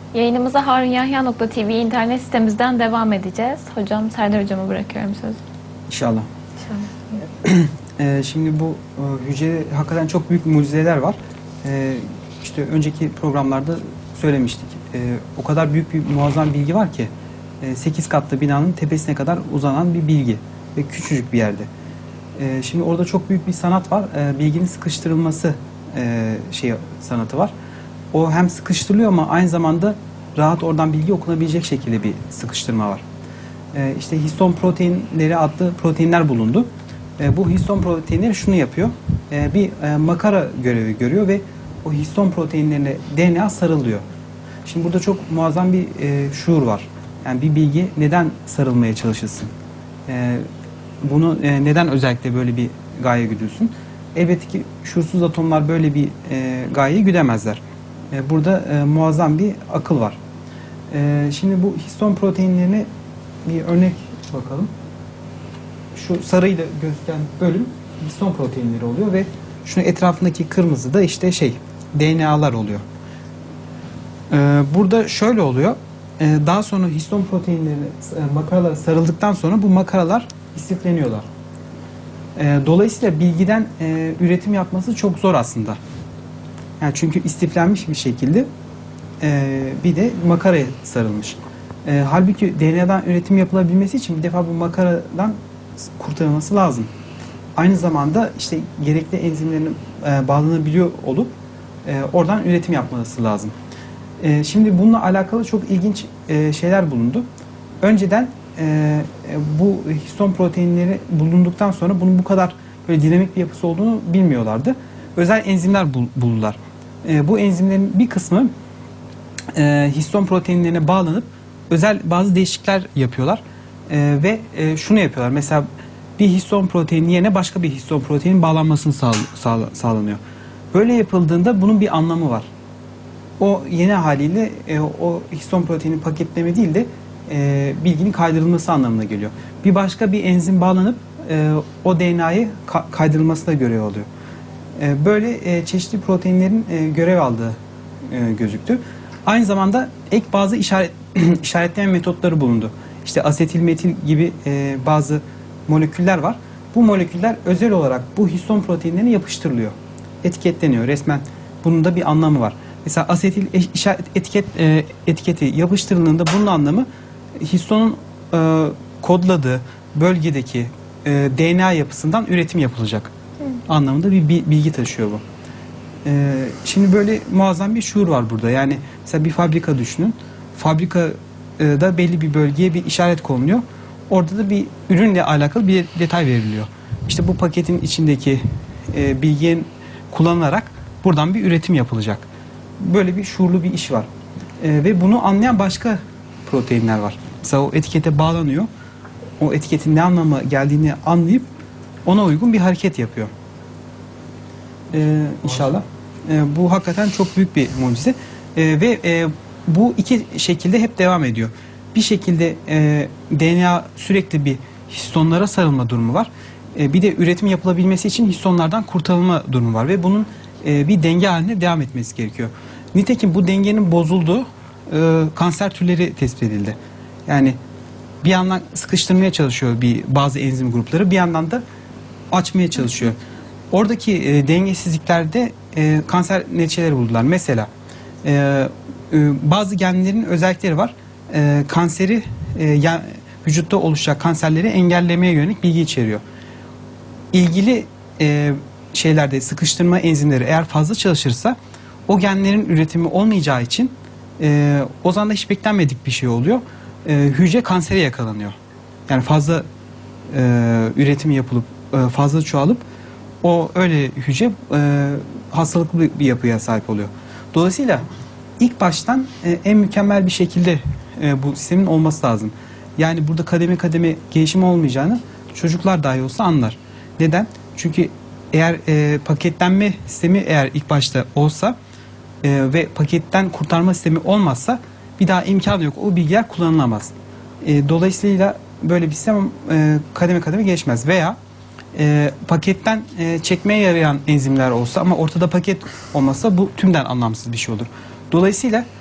Yayınımıza harunyahya.tv internet sitemizden devam edeceğiz. Hocam, Serdar Hocam'a bırakıyorum sözü. İnşallah. İnşallah. Şimdi bu hücrede hakikaten çok büyük mucizeler var. İşte önceki programlarda söylemiştik. O kadar büyük bir muazzam bilgi var ki 8 katlı binanın tepesine kadar uzanan bir bilgi ve küçücük bir yerde. Şimdi orada çok büyük bir sanat var. Bilginin sıkıştırılması sanatı var. O hem sıkıştırılıyor ama aynı zamanda rahat oradan bilgi okunabilecek şekilde bir sıkıştırma var. İşte histon proteinleri adlı proteinler bulundu. Bu histon proteinleri şunu yapıyor. Bir makara görevi görüyor ve o histon proteinlerine DNA sarılıyor. Şimdi burada çok muazzam bir şuur var. Yani bir bilgi neden sarılmaya çalışılsın? Bunu neden özellikle böyle bir gaye güdülsün? Elbette ki şuursuz atomlar böyle bir gayeyi güdemezler. Burada muazzam bir akıl var. Şimdi bu histon proteinlerine bir örnek bakalım. Şu sarıyla gösteren bölüm histon proteinleri oluyor ve şunun etrafındaki kırmızı da işte DNA'lar oluyor. Burada şöyle oluyor. Daha sonra histon proteinlerine makaralara sarıldıktan sonra bu makaralar istifleniyorlar. Dolayısıyla bilgiden üretim yapması çok zor aslında. Yani çünkü istiflenmiş bir şekilde bir de makaraya sarılmış. Halbuki DNA'dan üretim yapılabilmesi için bir defa bu makaradan kurtarılması lazım. Aynı zamanda işte gerekli enzimlerin bağlanabiliyor olup oradan üretim yapması lazım. Şimdi bununla alakalı çok ilginç şeyler bulundu. Önceden bu histon proteinleri bulunduktan sonra bunun bu kadar böyle dinamik bir yapısı olduğunu bilmiyorlardı. Özel enzimler buldular. Bu enzimlerin bir kısmı histon proteinlerine bağlanıp özel bazı değişiklikler yapıyorlar. Ve şunu yapıyorlar. Mesela bir histon proteini yerine başka bir histon proteinin bağlanmasını sağlanıyor. Böyle yapıldığında bunun bir anlamı var. O yeni haliyle o histon proteinin paketleme değil de bilginin kaydırılması anlamına geliyor. Bir başka bir enzim bağlanıp o DNA'yı kaydırılmasına görev alıyor. Böyle çeşitli proteinlerin görev aldığı gözüktü. Aynı zamanda ek bazı işaretleme metotları bulundu. İşte asetilmetil gibi bazı moleküller var. Bu moleküller özel olarak bu histon proteinlerine yapıştırılıyor. Etiketleniyor resmen. Bunun da bir anlamı var. Mesela asetil etiketi yapıştırıldığında bunun anlamı histonun kodladığı bölgedeki DNA yapısından üretim yapılacak anlamında bir bilgi taşıyor bu. Şimdi böyle muazzam bir şuur var burada. Yani mesela bir fabrika düşünün. Fabrikada belli bir bölgeye bir işaret konuluyor. Orada da bir ürünle alakalı bir detay veriliyor. İşte bu paketin içindeki bilginin kullanılarak buradan bir üretim yapılacak. Böyle bir şuurlu bir iş var. Ve bunu anlayan başka proteinler var. Mesela o etikete bağlanıyor. O etiketin ne anlama geldiğini anlayıp ona uygun bir hareket yapıyor. İnşallah. Bu hakikaten çok büyük bir mucize. Ve bu iki şekilde hep devam ediyor. Bir şekilde DNA sürekli bir histonlara sarılma durumu var. Bir de üretim yapılabilmesi için histonlardan kurtarılma durumu var. Ve bunun bir denge halinde devam etmesi gerekiyor. Nitekim bu dengenin bozulduğu kanser türleri tespit edildi. Yani bir yandan sıkıştırmaya çalışıyor bazı enzim grupları, bir yandan da açmaya çalışıyor. Oradaki dengesizliklerde kanser neticeleri buldular. Mesela bazı genlerin özellikleri var. Kanseri vücutta oluşacak kanserleri engellemeye yönelik bilgi içeriyor. İlgili şeylerde sıkıştırma enzimleri eğer fazla çalışırsa o genlerin üretimi olmayacağı için o zaman da hiç beklenmedik bir şey oluyor. Hücre kansere yakalanıyor. Yani fazla üretimi yapılıp fazla çoğalıp o öyle hücre hastalıklı bir yapıya sahip oluyor. Dolayısıyla ilk baştan en mükemmel bir şekilde bu sistemin olması lazım. Yani burada kademe kademe gelişim olmayacağını çocuklar dahi olsa anlar. Neden? Çünkü eğer paketlenme sistemi eğer ilk başta olsa ve paketten kurtarma sistemi olmazsa bir daha imkanı yok. O bilgiler kullanılamaz. Dolayısıyla böyle bir sistem kademe kademe gelişmez. Veya paketten çekmeye yarayan enzimler olsa ama ortada paket olmazsa bu tümden anlamsız bir şey olur. Dolayısıyla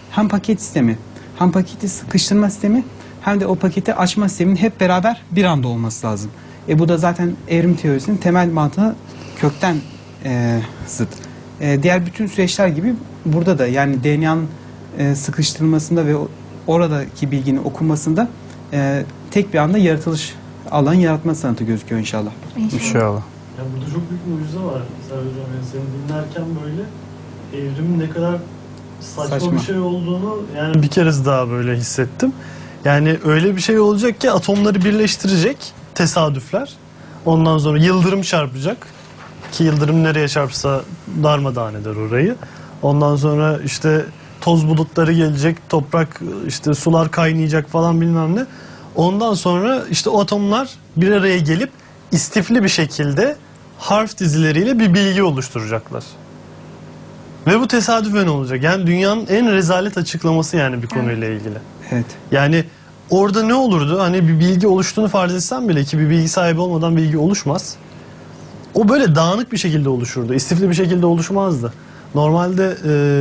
hem paket sistemi, hem paketi sıkıştırma sistemi, hem de o paketi açma sisteminin hep beraber bir anda olması lazım. Bu da zaten evrim teorisinin temel mantığına kökten zıt. Diğer bütün süreçler gibi burada da, yani DNA'nın sıkıştırılmasında ve oradaki bilginin okunmasında tek bir anda yaratılış alanı yaratma sanatı gözüküyor inşallah. İnşallah. Ya burada çok büyük mucize var Serdar Hocam. Yani seni dinlerken böyle evrimin ne kadar saçma bir şey olduğunu yani Bir keresi daha böyle hissettim. Yani öyle bir şey olacak ki atomları birleştirecek tesadüfler. Ondan sonra yıldırım çarpacak. Ki yıldırım nereye çarpsa darmadağın eder orayı. Ondan sonra işte toz bulutları gelecek, toprak, işte sular kaynayacak falan bilmem ne. Ondan sonra işte o atomlar bir araya gelip istifli bir şekilde harf dizileriyle bir bilgi oluşturacaklar. Ve bu tesadüfen olacak. Yani dünyanın en rezalet açıklaması yani bir konuyla ilgili. Evet. Yani orada ne olurdu? Hani bir bilgi oluştuğunu farz etsem bile, ki bir bilgi sahibi olmadan bilgi oluşmaz. O böyle dağınık bir şekilde oluşurdu. İstifli bir şekilde oluşmazdı. Normalde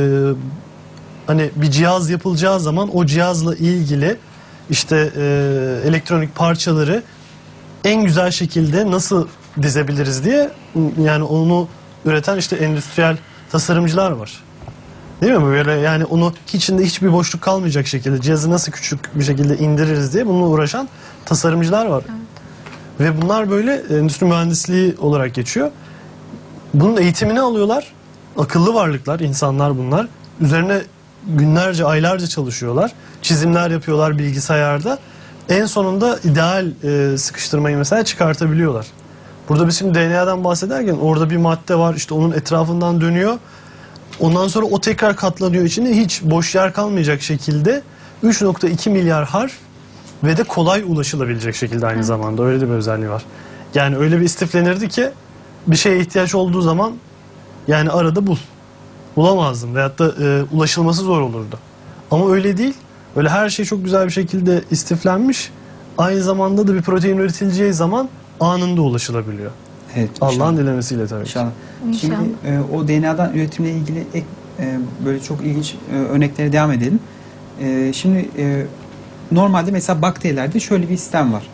hani bir cihaz yapılacağı zaman o cihazla ilgili işte elektronik parçaları en güzel şekilde nasıl dizebiliriz diye, yani onu üreten işte endüstriyel tasarımcılar var. Değil mi? Böyle yani onu içinde hiçbir boşluk kalmayacak şekilde cihazı nasıl küçük bir şekilde indiririz diye bununla uğraşan tasarımcılar var. Evet. Ve bunlar böyle endüstri mühendisliği olarak geçiyor. Bunun eğitimini alıyorlar. Akıllı varlıklar, insanlar bunlar. Üzerine günlerce, aylarca çalışıyorlar. Çizimler yapıyorlar bilgisayarda. En sonunda ideal sıkıştırmayı mesela çıkartabiliyorlar. Burada biz şimdi DNA'dan bahsederken orada bir madde var, işte onun etrafından dönüyor. Ondan sonra o tekrar katlanıyor içinde, hiç boş yer kalmayacak şekilde 3.2 milyar harf ve de kolay ulaşılabilecek şekilde aynı zamanda. Öyle de bir özelliği var. Yani öyle bir istiflenirdi ki bir şeye ihtiyaç olduğu zaman yani arada bul. Bulamazdım veyahut da ulaşılması zor olurdu. Ama öyle değil. Öyle her şey çok güzel bir şekilde istiflenmiş. Aynı zamanda da bir protein üretileceği zaman anında ulaşılabiliyor. Evet. Allah'ın dilemesiyle tabii. İnşallah. Şimdi o DNA'dan üretimle ilgili böyle çok ilginç örneklere devam edelim. Şimdi normalde mesela bakterilerde şöyle bir sistem var.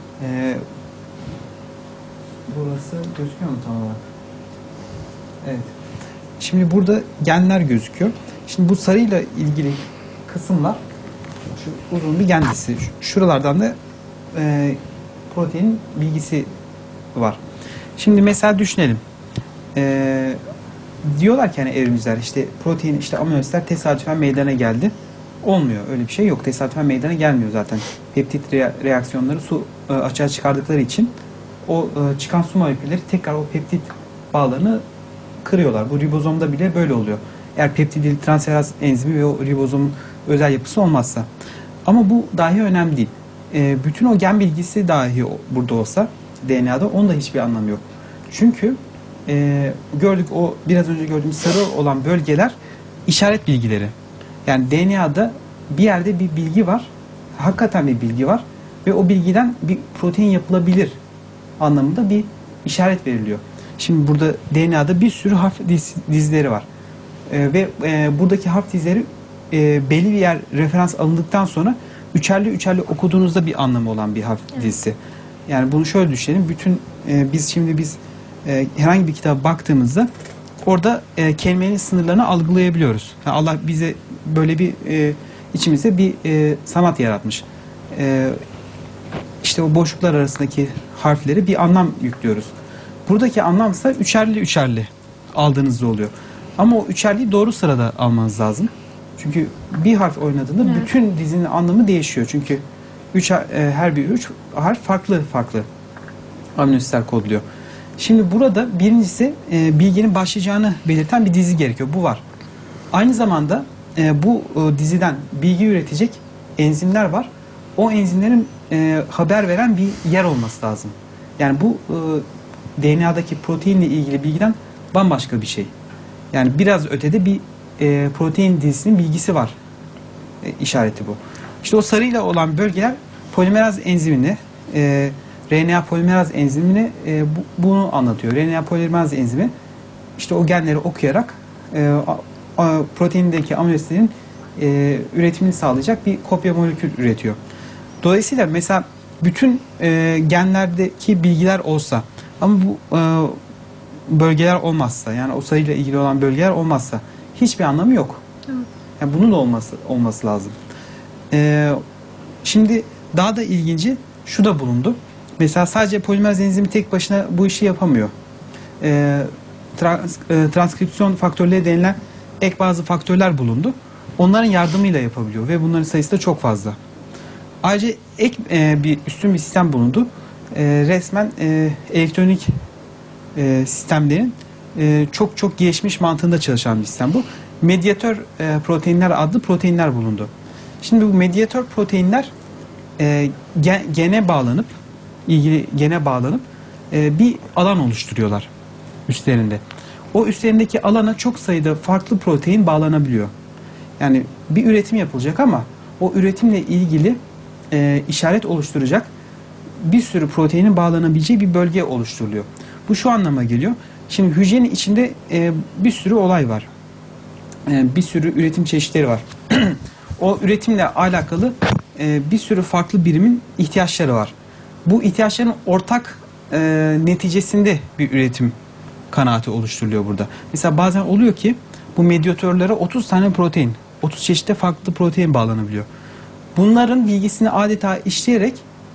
Burası gözüküyor mu tam olarak? Evet. Şimdi burada genler gözüküyor. Şimdi bu sarıyla ilgili kısımlar şu uzun bir gen dizisi. Şuralardan da protein bilgisi var. Şimdi mesela düşünelim. Diyorlar ki hani evrimciler, işte protein, işte amino asitler tesadüfen meydana geldi. Olmuyor. Öyle bir şey yok. Tesadüfen meydana gelmiyor zaten. Peptit reaksiyonları su açığa çıkardıkları için o çıkan su molekülleri tekrar o peptit bağlarını kırıyorlar. Bu ribozomda bile böyle oluyor. Eğer peptidil transferaz enzimi ve o ribozomun özel yapısı olmazsa. Ama bu dahi önemli değil. Bütün o gen bilgisi dahi burada olsa DNA'da, onun da hiçbir anlamı yok. Çünkü gördük, o biraz önce gördüğümüz sarı olan bölgeler işaret bilgileri. Yani DNA'da bir yerde bir bilgi var. Hakikaten bir bilgi var. Ve o bilgiden bir protein yapılabilir anlamında bir işaret veriliyor. Şimdi burada DNA'da bir sürü harf dizileri var. Ve buradaki harf dizileri belli bir yer referans alındıktan sonra üçerli okuduğunuzda bir anlamı olan bir harf dizisi. Yani bunu şöyle düşünelim. Bütün biz herhangi bir kitaba baktığımızda orada kelimenin sınırlarını algılayabiliyoruz. Yani Allah bize böyle bir içimizde bir sanat yaratmış. İşte o boşluklar arasındaki harfleri bir anlam yüklüyoruz. Buradaki anlam ise üçerli aldığınızda oluyor. Ama o üçerliyi doğru sırada almanız lazım. Çünkü bir harf oynadığında bütün dizinin anlamı değişiyor. Çünkü her bir üç harf farklı amino asitler kodluyor. Şimdi burada birincisi bilginin başlayacağını belirten bir dizi gerekiyor. Bu var. Aynı zamanda bu diziden bilgi üretecek enzimler var. O enzimlerin haber veren bir yer olması lazım. Yani bu DNA'daki proteinle ilgili bilgiden bambaşka bir şey. Yani biraz ötede bir protein dizisinin bilgisi var. İşareti bu. İşte o sarıyla olan bölgeler polimeraz enzimini, RNA polimeraz enzimini bunu anlatıyor. RNA polimeraz enzimi işte o genleri okuyarak proteindeki amino asitlerin üretimini sağlayacak bir kopya molekül üretiyor. Dolayısıyla mesela bütün genlerdeki bilgiler olsa ama bu bölgeler olmazsa, yani o sayıyla ilgili olan bölgeler olmazsa hiçbir anlamı yok. Yani bunun da olması lazım. Şimdi daha da ilginci şu da bulundu. Mesela sadece polimeraz enzimi tek başına bu işi yapamıyor. Transkripsiyon faktörleri denilen ek bazı faktörler bulundu. Onların yardımıyla yapabiliyor ve bunların sayısı da çok fazla. Ayrıca ek bir üstün bir sistem bulundu. Resmen elektronik sistemlerin çok çok gelişmiş mantığında çalışan bir sistem bu. Medyatör proteinler adlı proteinler bulundu. Şimdi bu medyatör proteinler ilgili gene bağlanıp bir alan oluşturuyorlar üstlerinde. O üstlerindeki alana çok sayıda farklı protein bağlanabiliyor. Yani bir üretim yapılacak ama o üretimle ilgili işaret oluşturacak bir sürü proteinin bağlanabileceği bir bölge oluşturuluyor. Bu şu anlama geliyor. Şimdi hücrenin içinde bir sürü olay var. Bir sürü üretim çeşitleri var. O üretimle alakalı bir sürü farklı birimin ihtiyaçları var. Bu ihtiyaçların ortak neticesinde bir üretim kanaati oluşturuluyor burada. Mesela bazen oluyor ki bu medyatörlere 30 tane protein, 30 çeşitli farklı protein bağlanabiliyor. Bunların bilgisini adeta işleyerek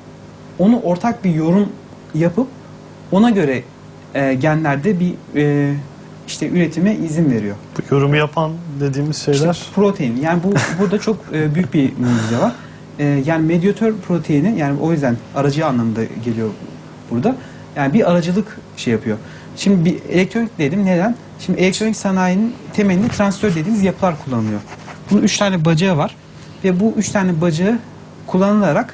onu ortak bir yorum yapıp ona göre genlerde bir işte üretime izin veriyor. Bu yorumu yapan dediğimiz şeyler. İşte protein. Yani burada çok büyük bir mucize var. Yani medyatör proteini, yani o yüzden aracı anlamında geliyor burada. Yani bir aracılık şey yapıyor. Şimdi bir elektronik dedim. Neden? Şimdi elektronik sanayinin temelinde transistör dediğimiz yapılar kullanılıyor. Bunun 3 tane bacağı var. Ve bu 3 tane bacağı kullanılarak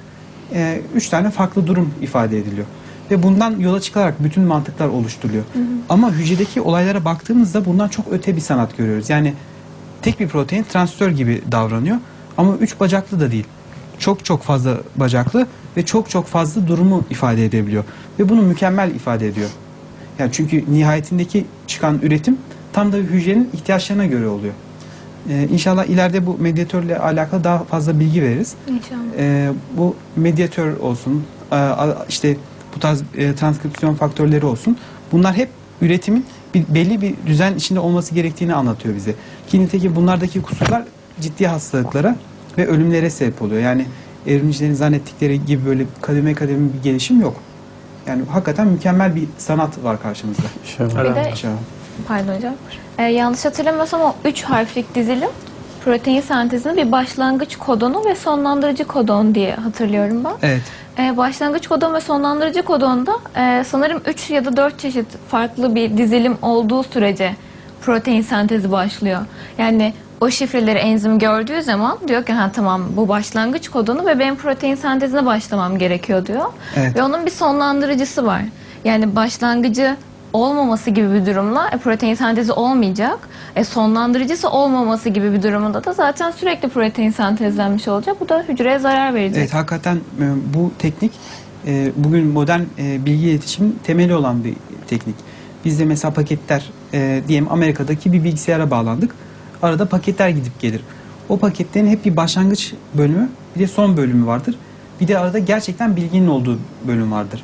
3 tane farklı durum ifade ediliyor. Ve bundan yola çıkarak bütün mantıklar oluşturuluyor. Ama hücredeki olaylara baktığımızda bundan çok öte bir sanat görüyoruz. Yani tek bir protein transistör gibi davranıyor. Ama 3 bacaklı da değil. Çok çok fazla bacaklı ve çok çok fazla durumu ifade edebiliyor. Ve bunu mükemmel ifade ediyor. Yani çünkü nihayetindeki çıkan üretim tam da hücrenin ihtiyaçlarına göre oluyor. İnşallah ileride bu medyatörle alakalı daha fazla bilgi veririz. İnşallah. Bu medyatör olsun, işte bu tarz transkripsiyon faktörleri olsun. Bunlar hep üretimin belli bir düzen içinde olması gerektiğini anlatıyor bize. Ki nitekim bunlardaki kusurlar ciddi hastalıklara ve ölümlere sebep oluyor. Yani evrimcilerin zannettikleri gibi böyle kademe kademe bir gelişim yok. Yani hakikaten mükemmel bir sanat var karşımızda. Bir de pardon hocam. Yanlış hatırlamıyorsam o 3 harflik dizilim protein sentezinin bir başlangıç kodonu ve sonlandırıcı kodon diye hatırlıyorum ben. Evet. Başlangıç kodon ve sonlandırıcı kodonda sanırım 3 ya da 4 çeşit farklı bir dizilim olduğu sürece protein sentezi başlıyor. Yani o şifreleri enzim gördüğü zaman diyor ki ha tamam bu başlangıç kodonu ve benim protein sentezine başlamam gerekiyor diyor. Evet. Ve onun bir sonlandırıcısı var. Yani başlangıcı olmaması gibi bir durumla protein sentezi olmayacak. Sonlandırıcısı olmaması gibi bir durumunda da zaten sürekli protein sentezlenmiş olacak. Bu da hücreye zarar verecek. Evet, hakikaten bu teknik bugün modern bilgi iletişimin temeli olan bir teknik. Bizde mesela paketler diyelim Amerika'daki bir bilgisayara bağlandık. Arada paketler gidip gelir. O paketlerin hep bir başlangıç bölümü, bir de son bölümü vardır. Bir de arada gerçekten bilginin olduğu bölüm vardır.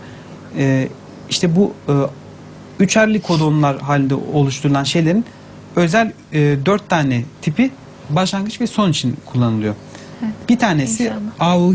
İşte bu üçerli kodonlar halinde oluşturulan şeylerin özel 4 tane tipi başlangıç ve son için kullanılıyor. Evet, bir tanesi inşallah. AUG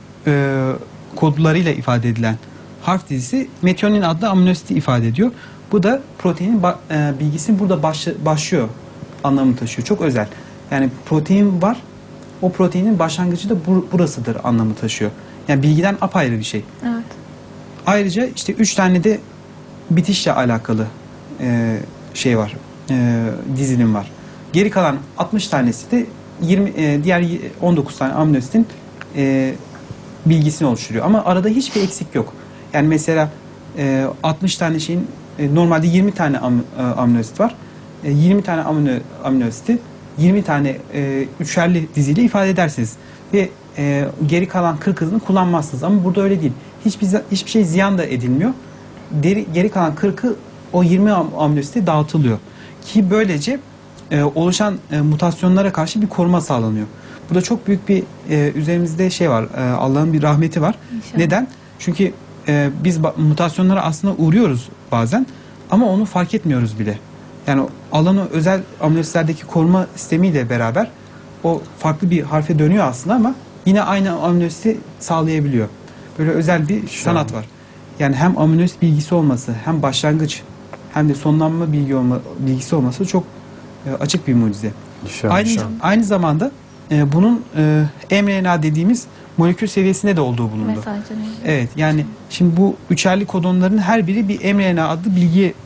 kodlarıyla ifade edilen harf dizisi metionin adlı amino asiti ifade ediyor. Bu da proteinin bilgisinin burada başlıyor anlamını taşıyor. Çok özel. Yani protein var. O proteinin başlangıcı da burasıdır anlamı taşıyor. Yani bilgiden apayrı bir şey. Evet. Ayrıca işte 3 tane de bitişle alakalı şey var. Dizilim var. Geri kalan 60 tanesi de diğer 19 tane amino asitin bilgisini oluşturuyor. Ama arada hiçbir eksik yok. Yani mesela 60 tane şeyin normalde 20 tane amino asit var. 20 tane amino asiti 20 tane üçerli diziyle ifade edersiniz. Ve geri kalan 40'ını kullanmazsınız. Ama burada öyle değil. Hiçbir şey ziyan da edilmiyor. Geri kalan 40'ı o 20 amino asite dağıtılıyor. Ki böylece oluşan mutasyonlara karşı bir koruma sağlanıyor. Burada çok büyük bir üzerimizde şey var, Allah'ın bir rahmeti var. İnşallah. Neden? Çünkü biz mutasyonlara aslında uğruyoruz bazen ama onu fark etmiyoruz bile. Yani Allah'ın o özel aminoasitlerdeki koruma sistemiyle beraber o farklı bir harfe dönüyor aslında ama yine aynı aminoasiti sağlayabiliyor. Böyle özel bir sanat var. Yani hem aminoasit bilgisi olması, hem başlangıç hem de sonlanma bilgisi olması çok açık bir mucize. Aynı zamanda bunun mRNA dediğimiz molekül seviyesinde de olduğu bulundu. Mesajları. Evet, yani şimdi bu üçerli kodonların her biri bir mRNA adlı bilgi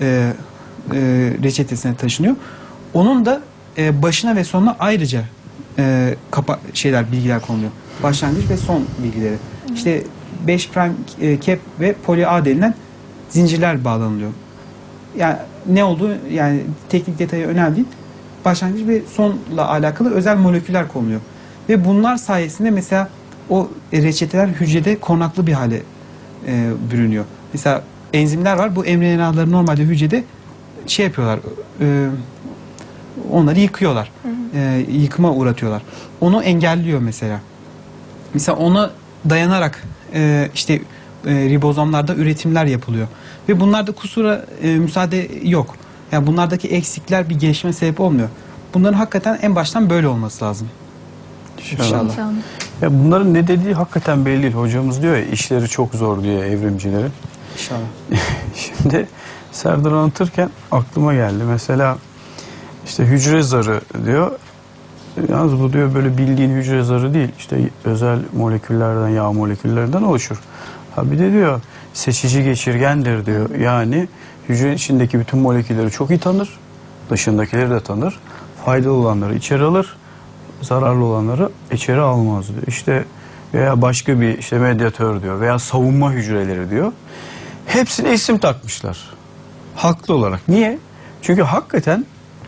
reçetesine taşınıyor. Onun da başına ve sonuna ayrıca bilgiler konuluyor. Başlangıç ve son bilgileri. İşte 5' cap ve poli A denilen zincirler bağlanılıyor. Yani ne olduğu, yani teknik detayı önemli değil. Başlangıç ve sonla alakalı özel moleküller konuluyor. Ve bunlar sayesinde mesela o reçeteler hücrede korunaklı bir hale bürünüyor. Mesela enzimler var. Bu mRNA'ları normalde hücrede şey yapıyorlar. Onları yıkıyorlar. Yıkıma uğratıyorlar. Onu engelliyor mesela. Mesela ona dayanarak ribozomlarda üretimler yapılıyor. Ve bunlarda kusura müsaade yok. Yani bunlardaki eksikler bir gelişme sebep olmuyor. Bunların hakikaten en baştan böyle olması lazım. İnşallah. Ya bunların ne dediği hakikaten belli değil. Hocamız diyor ya, işleri çok zor diyor evrimcilerin. İnşallah. Şimdi Serdar anlatırken aklıma geldi. Mesela işte hücre zarı diyor. Yalnız bu diyor böyle bildiğin hücre zarı değil. İşte özel moleküllerden, yağ moleküllerinden oluşur. Ha bir de diyor seçici geçirgendir diyor. Yani hücrenin içindeki bütün molekülleri çok iyi tanır. Dışındakileri de tanır. Faydalı olanları içeri alır. Zararlı olanları içeri almaz diyor. İşte veya başka bir işte medyatör diyor veya savunma hücreleri diyor. Hepsine isim takmışlar. Haklı olarak. Niye? Çünkü hakikaten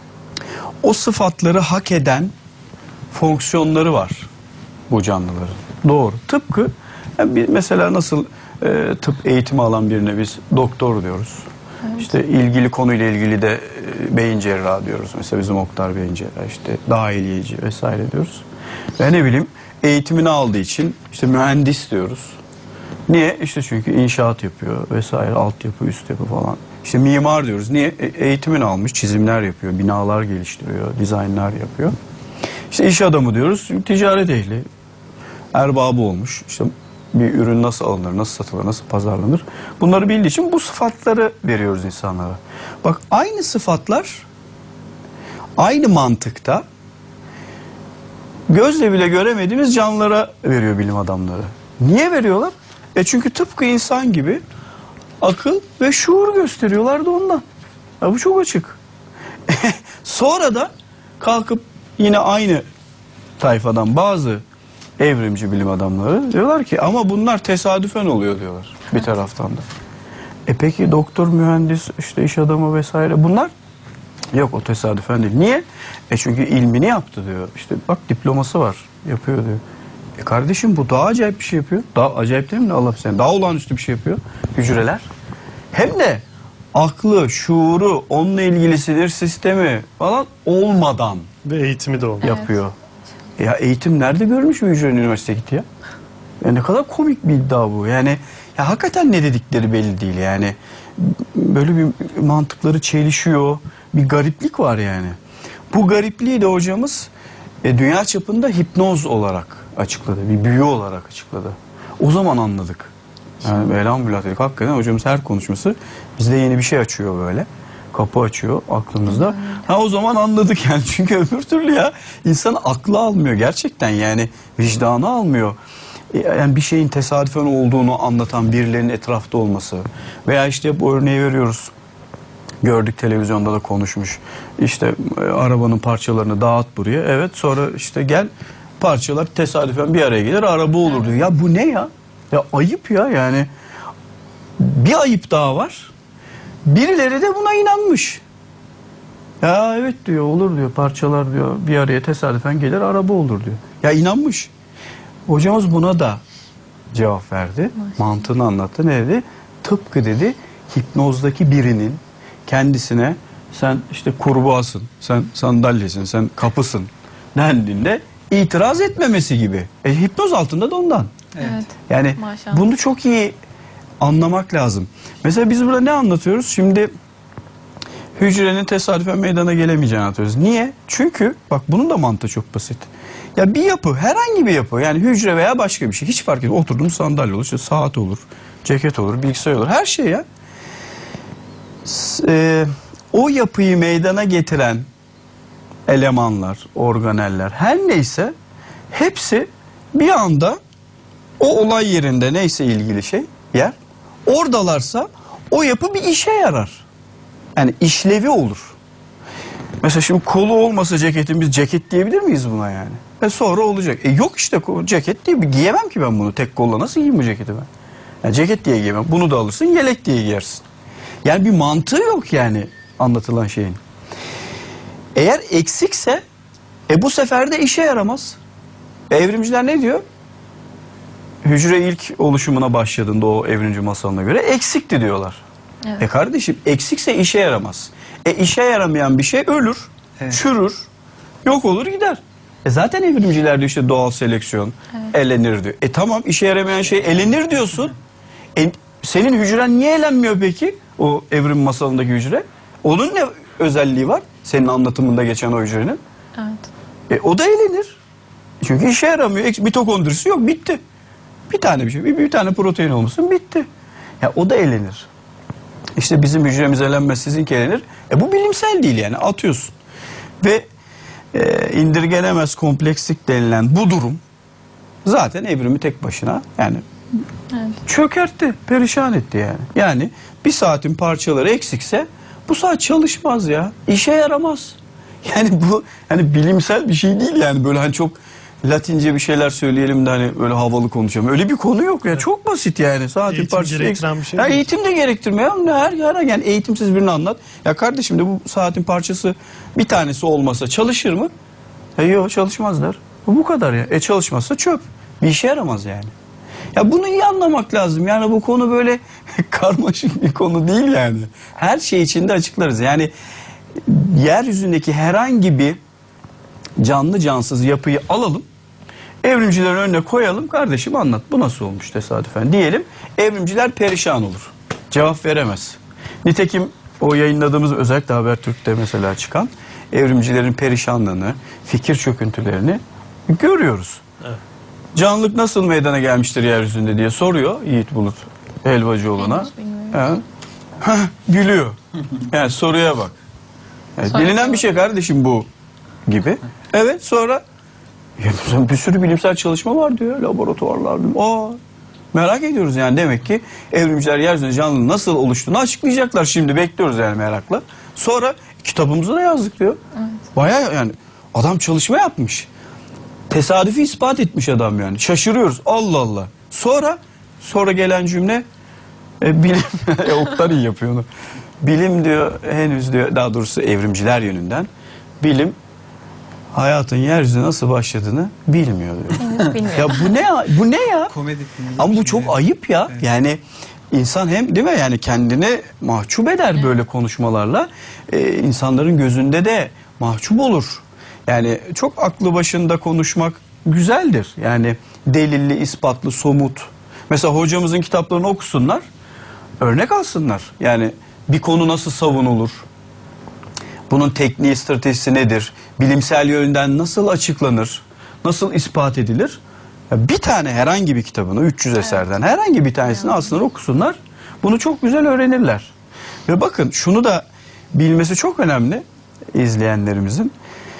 o sıfatları hak eden fonksiyonları var bu canlıların. Doğru. Tıpkı yani mesela nasıl tıp eğitimi alan birine biz doktor diyoruz. Evet. İşte ilgili konuyla ilgili de beyin cerrahı diyoruz. Mesela bizim Oktar beyin cerrahı, işte dahiliyeci vesaire diyoruz. Ve ne bileyim eğitimini aldığı için işte mühendis diyoruz. Niye? İşte çünkü inşaat yapıyor vesaire, altyapı, üst yapı falan. İşte mimar diyoruz. Niye? Eğitimini almış, çizimler yapıyor, binalar geliştiriyor, dizaynlar yapıyor. İşte iş adamı diyoruz, ticaret ehli, erbabı olmuş. İşte bir ürün nasıl alınır, nasıl satılır, nasıl pazarlanır. Bunları bildiği için bu sıfatları veriyoruz insanlara. Bak aynı sıfatlar, aynı mantıkta gözle bile göremediğimiz canlılara veriyor bilim adamları. Niye veriyorlar? Çünkü tıpkı insan gibi akıl ve şuur gösteriyorlar da ondan. Ya bu çok açık. Sonra da kalkıp yine aynı tayfadan bazı evrimci bilim adamları diyorlar ki ama bunlar tesadüfen oluyor diyorlar bir taraftan da. Peki doktor, mühendis, işte iş adamı vesaire bunlar? Yok, o tesadüfen değil. Niye? Çünkü ilmini yaptı diyor. İşte bak diploması var, yapıyor diyor. Kardeşim bu daha acayip bir şey yapıyor. Daha acayip değil mi Allah sen? Daha olağanüstü bir şey yapıyor hücreler. Hem de aklı, şuuru, onunla ilgili sinir sistemi falan olmadan ve eğitimi de olmuyor. Yapıyor. Ya eğitim nerede görmüş bir hücrenin üniversiteye gitti ya? Ya ne kadar komik bir iddia bu. Yani ya hakikaten ne dedikleri belli değil yani. Böyle bir mantıkları çelişiyor. Bir gariplik var yani. Bu garipliği de hocamız dünya çapında hipnoz olarak açıkladı. Bir büyü olarak açıkladı. O zaman anladık. Yani elhamdülillah dedik. Hakikaten hocamız her konuşması bizde yeni bir şey açıyor böyle. Kapı açıyor aklımızda. O zaman anladık yani. Çünkü öbür türlü ya insan aklı almıyor gerçekten yani vicdanı almıyor. Yani bir şeyin tesadüfen olduğunu anlatan birilerinin etrafta olması veya işte bu örneği veriyoruz. Gördük televizyonda da konuşmuş. İşte arabanın parçalarını dağıt buraya. Evet sonra işte gel parçalar tesadüfen bir araya gelir araba olur diyor. Ya bu ne ya? Ya ayıp ya yani. Bir ayıp daha var. Birileri de buna inanmış. Ya evet diyor olur diyor parçalar diyor bir araya tesadüfen gelir araba olur diyor. Ya inanmış. Hocamız buna da cevap verdi. Mantığını anlattı. Ne dedi? Tıpkı dedi hipnozdaki birinin kendisine sen işte kurbağasın, sen sandalyesin, sen kapısın dendiğinde itiraz etmemesi gibi. Hipnoz altında da ondan. Evet. Yani Maşallah. bunu çok iyi anlamak lazım. Mesela biz burada ne anlatıyoruz? Şimdi hücrenin tesadüfen meydana gelemeyeceğini anlatıyoruz. Niye? Çünkü bak bunun da mantığı çok basit. Ya bir yapı, herhangi bir yapı, yani hücre veya başka bir şey hiç fark etmez. Oturduğumuz sandalye olur, işte saat olur, ceket olur, bilgisayar olur, her şey ya. O yapıyı meydana getiren elemanlar, organeller, her neyse hepsi bir anda o olay yerinde neyse ilgili şey, yer, oradalarsa o yapı bir işe yarar. Yani işlevi olur. Mesela şimdi kolu olmasa ceketin biz ceket diyebilir miyiz buna yani? Sonra olacak. Yok işte ceket diye giyemem ki ben bunu. Tek kolla nasıl giyeyim bu ceketi ben? Yani ceket diye giyemem. Bunu da alırsın yelek diye giyersin. Yani bir mantığı yok yani anlatılan şeyin. Eğer eksikse bu sefer de işe yaramaz. Evrimciler ne diyor? Hücre ilk oluşumuna başladığında o evrimci masalına göre eksikti diyorlar. Evet. Kardeşim eksikse işe yaramaz. İşe yaramayan bir şey ölür, Evet. çürür, yok olur gider. Zaten evrimciler diyor işte doğal seleksiyon, elenir diyor. Tamam işe yaramayan şey elenir diyorsun. Senin hücren niye elenmiyor peki? O evrim masalındaki hücre. Onun ne özelliği var? Senin anlatımında geçen o hücrenin. Evet. O da elenir. Çünkü işe yaramıyor. Mitokondrisi yok, bitti. Bir tane bir şey, bir tane protein olmasın, bitti. Ya o da elenir. İşte bizim hücremiz elenmez, sizinki elenir. Bu bilimsel değil yani, atıyorsun. Ve indirgenemez komplekslik denilen bu durum zaten evrimi tek başına yani çökertti, perişan etti yani. Yani bir saatin parçaları eksikse bu saat çalışmaz ya, işe yaramaz. Yani bu hani bilimsel bir şey değil yani, böyle hani çok Latince bir şeyler söyleyelim de hani böyle havalı konuşalım. Öyle bir konu yok ya. Çok basit yani. Saatin Eğitim parçası. gerektiren bir şey Ya değil. eğitim de gerektirmiyor. Her yani eğitimsiz birini anlat. Ya kardeşim de bu saatin parçası bir tanesi olmasa çalışır mı? Yok çalışmazlar. Bu kadar ya. Çalışmazsa çöp. Bir işe yaramaz yani. Ya bunu iyi anlamak lazım. Yani bu konu böyle karmaşık bir konu değil yani. Her şey içinde açıklarız. Yani yeryüzündeki herhangi bir canlı cansız yapıyı alalım. Evrimcilerin önüne koyalım, kardeşim anlat bu nasıl olmuş tesadüfen diyelim, evrimciler perişan olur. Cevap veremez. Nitekim o yayınladığımız özellikle Habertürk'te mesela çıkan evrimcilerin perişanlığını, fikir çöküntülerini görüyoruz. Evet. Canlılık nasıl meydana gelmiştir yeryüzünde diye soruyor Yiğit Bulut Helvacıoğlu'na. Henüz bilmiyorum. Gülüyor. Yani soruya bak. Yani Sonra bilinen bir şey kardeşim bu gibi. Evet sonra bir sürü bilimsel çalışma var diyor laboratuvarlar. Merak ediyoruz yani, demek ki evrimciler yeryüzünde canlının nasıl oluştuğunu açıklayacaklar, şimdi bekliyoruz yani merakla. Sonra kitabımızda da yazdık diyor. Evet. Bayağı yani adam çalışma yapmış. Tesadüfi ispat etmiş adam yani. Şaşırıyoruz. Allah Allah. Sonra gelen cümle bilim Oktay iyi yapıyor onu. Bilim diyor henüz diyor, daha doğrusu evrimciler yönünden bilim hayatın yeryüzüne nasıl başladığını bilmiyor diyor. Henüz bilmiyorum. Ya bu ne ya? Komedi filmi. Ama bu çok ayıp ya. Evet. Yani insan hem değil mi yani kendini mahcup eder böyle konuşmalarla. İnsanların gözünde de mahcup olur. Yani çok aklı başında konuşmak güzeldir. Yani delilli, ispatlı, somut. Mesela hocamızın kitaplarını okusunlar, örnek alsınlar. Yani bir konu nasıl savunulur? Bunun tekniği, stratejisi nedir? Bilimsel yönden nasıl açıklanır? Nasıl ispat edilir? Ya bir tane herhangi bir kitabını 300 eserden herhangi bir tanesini alsınlar, okusunlar. Bunu çok güzel öğrenirler. Ve bakın şunu da bilmesi çok önemli izleyenlerimizin.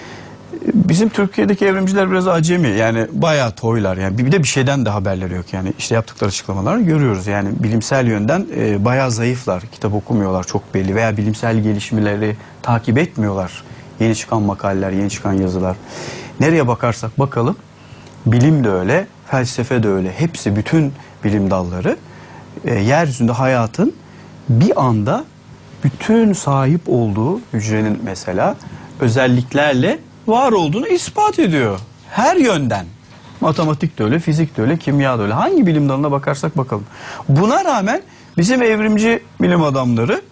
Bizim Türkiye'deki evrimciler biraz acemi. Yani bayağı toylar. Yani bir de bir şeyden de haberleri yok. Yani işte yaptıkları açıklamaları görüyoruz. Yani bilimsel yönden bayağı zayıflar. Kitap okumuyorlar çok belli. Veya bilimsel gelişmeleri takip etmiyorlar. Yeni çıkan makaleler, yeni çıkan yazılar. Nereye bakarsak bakalım. Bilim de öyle, felsefe de öyle. Hepsi, bütün bilim dalları yeryüzünde hayatın bir anda bütün sahip olduğu hücrenin mesela özelliklerle var olduğunu ispat ediyor. Her yönden. Matematik de öyle, fizik de öyle, kimya da öyle. Hangi bilim dalına bakarsak bakalım. Buna rağmen bizim evrimci bilim adamları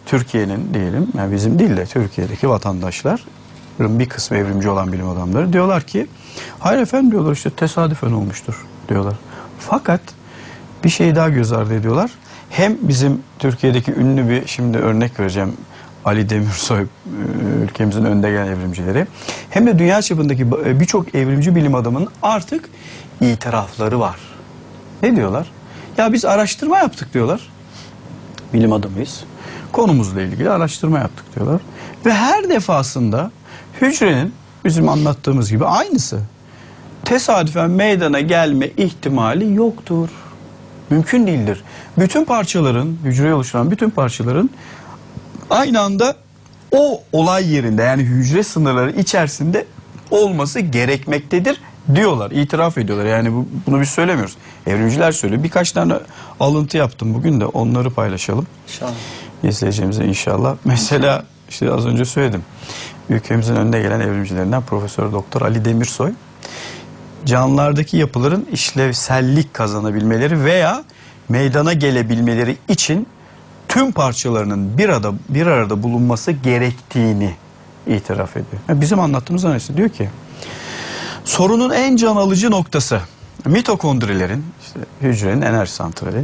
Türkiye'nin diyelim, yani bizim değil de Türkiye'deki vatandaşların bir kısmı evrimci olan bilim adamları diyorlar ki hayır efendim diyorlar, işte tesadüfen olmuştur diyorlar. Fakat bir şey daha göz ardı ediyorlar. Hem bizim Türkiye'deki ünlü bir, şimdi örnek vereceğim, Ali Demirsoy, ülkemizin önde gelen evrimcileri, hem de dünya çapındaki birçok evrimci bilim adamının artık itirafları var. Ne diyorlar? Ya biz araştırma yaptık diyorlar. Bilim adamıyız. Konumuzla ilgili araştırma yaptık diyorlar. Ve her defasında hücrenin bizim anlattığımız gibi aynısı. Tesadüfen meydana gelme ihtimali yoktur. Mümkün değildir. Bütün parçaların, hücreyi oluşturan bütün parçaların aynı anda o olay yerinde, yani hücre sınırları içerisinde olması gerekmektedir diyorlar, itiraf ediyorlar. Yani bunu biz söylemiyoruz. Evrimciler söylüyor. Birkaç tane alıntı yaptım bugün de, onları paylaşalım. İnşallah. İzleyeceğimize inşallah. Mesela işte az önce söyledim. Ülkemizin önde gelen evrimcilerinden Profesör Doktor Ali Demirsoy, canlılardaki yapıların işlevsellik kazanabilmeleri veya meydana gelebilmeleri için tüm parçalarının bir arada bulunması gerektiğini itiraf ediyor. Yani bizim anlattığımız analizi diyor ki sorunun en can alıcı noktası mitokondrilerin, işte hücrenin enerji santrali,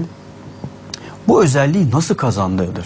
bu özelliği nasıl kazandığıdır.